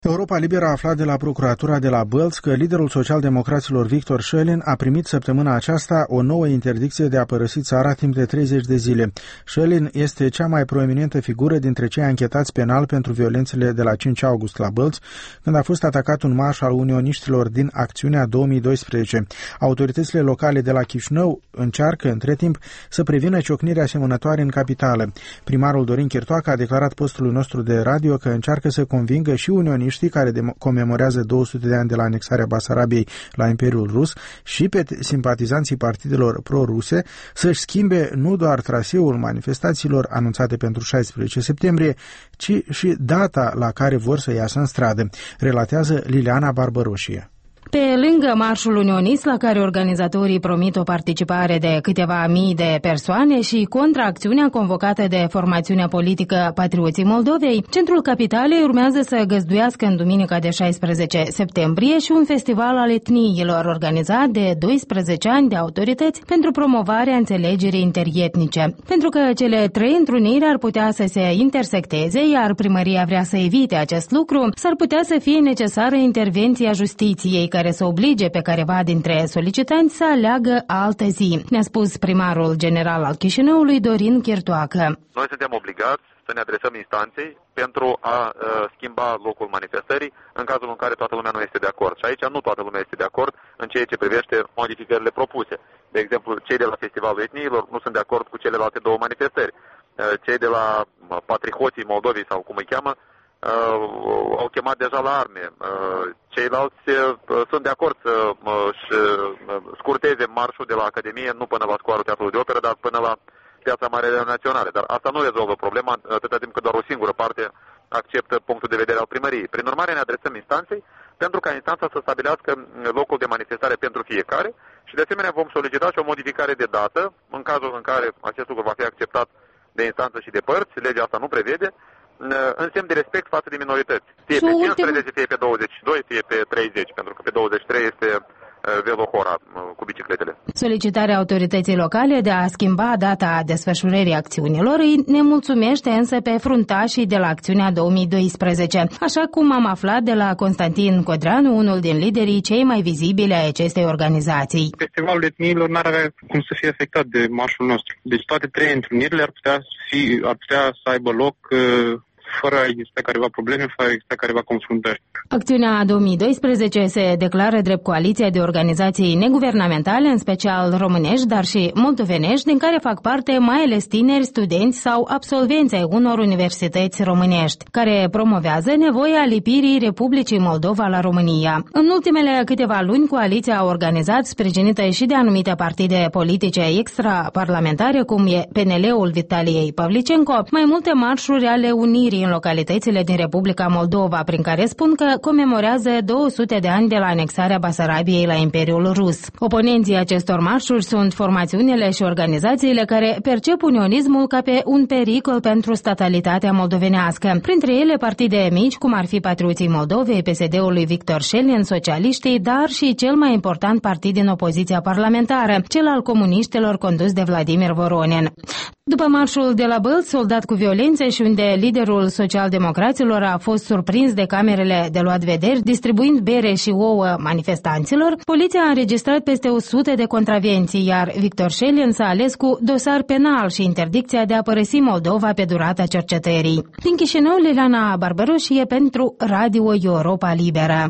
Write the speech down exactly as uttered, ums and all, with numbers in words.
Europa Liberă a aflat de la procuratura de la Bălți că liderul social-democraților Victor Schölin a primit săptămâna aceasta o nouă interdicție de a părăsi țara timp de treizeci de zile. Schölin este cea mai proeminentă figură dintre cei anchetați penal pentru violențele de la cinci august la Bălți, când a fost atacat un marș al unioniștilor din acțiunea două mii doisprezece. Autoritățile locale de la Chișinău încearcă, între timp, să prevină ciocniri asemănătoare în capitală. Primarul Dorin Chirtoacă a declarat postului nostru de radio că încearcă să convingă și unioniștii care comemorează două sute de ani de la anexarea Basarabiei la Imperiul Rus și pe simpatizanții partidelor pro-ruse să-și schimbe nu doar traseul manifestațiilor anunțate pentru șaisprezece septembrie, ci și data la care vor să iasă în stradă, relatează Liliana Barbăroșie. Pe lângă marșul unionist, la care organizatorii promit o participare de câteva mii de persoane și contraacțiunea convocată de formațiunea politică Patrioții Moldovei, centrul capitalei urmează să găzduiască în duminica de șaisprezece septembrie și un festival al etniilor organizat de doisprezece ani de autorități pentru promovarea înțelegerii interietnice. Pentru că cele trei întruniri ar putea să se intersecteze, iar primăria vrea să evite acest lucru, s-ar putea să fie necesară intervenția justiției, care să oblige pe careva dintre solicitanți să aleagă altă zi, ne-a spus primarul general al Chișinăului, Dorin Chirtoacă. Noi suntem obligați să ne adresăm instanței pentru a uh, schimba locul manifestării în cazul în care toată lumea nu este de acord. Și aici nu toată lumea este de acord în ceea ce privește modificările propuse. De exemplu, cei de la Festivalul Etniilor nu sunt de acord cu celelalte două manifestări. Uh, cei de la Patrioții Moldovei, sau cum îi cheamă, Uh, au chemat deja la arme. Uh, ceilalți uh, sunt de acord să își uh, scurteze marșul de la Academie, nu până la scoarul Teatrului de Operă, dar până la Piața Mare Naționale. Dar asta nu rezolvă problema atâta timp cât doar o singură parte acceptă punctul de vedere al primăriei. Prin urmare, ne adresăm instanței pentru ca instanța să stabilească locul de manifestare pentru fiecare și de asemenea vom solicita și o modificare de dată în cazul în care acest lucru va fi acceptat de instanță și de părți. Legea asta nu prevede, în semn de respect față de minorități. Fie pe cincisprezece, fie pe douăzeci și doi, fie pe treizeci, pentru că pe douăzeci și trei este Velohora cu bicicletele. Solicitarea autorității locale de a schimba data desfășurării acțiunilor îi nemulțumește însă pe fruntașii de la acțiunea două mii doisprezece, așa cum am aflat de la Constantin Codreanu, unul din liderii cei mai vizibili ai acestei organizații. Festivalul etniilor n-ar avea cum să fie afectat de marșul nostru. Deci toate trei întrunirile ar putea, fi, ar putea să aibă loc uh... fără a exista careva probleme, fără a exista careva confruntări. Acțiunea două mii doisprezece se declară drept coaliția de organizații neguvernamentale, în special românești, dar și moldovenești, din care fac parte mai ales tineri, studenți sau absolvenți ai unor universități românești, care promovează nevoia lipirii Republicii Moldova la România. În ultimele câteva luni, coaliția a organizat, sprijinită și de anumite partide politice extraparlamentare, cum e P N L-ul Vitaliei Pavlicenco, mai multe marșuri ale unirii în localitățile din Republica Moldova, prin care spun că comemorează două sute de ani de la anexarea Basarabiei la Imperiul Rus. Oponenții acestor marșuri sunt formațiunile și organizațiile care percep unionismul ca pe un pericol pentru statalitatea moldovenească. Printre ele partide mici, cum ar fi Patrioții Moldovei, P S D-ul lui Victor Schölin, socialiștii, dar și cel mai important partid din opoziția parlamentară, cel al comuniștilor condus de Vladimir Voronin. După marșul de la Bălți, soldat cu violențe și unde liderul social-democraților a fost surprins de camerele de luat vederi distribuind bere și ouă manifestanților, poliția a înregistrat peste o sută de contravenții, iar Victor Schölin s-a ales cu dosar penal și interdicția de a părăsi Moldova pe durata cercetării. Din Chișinău, Liliana Barbăroșie pentru Radio Europa Liberă.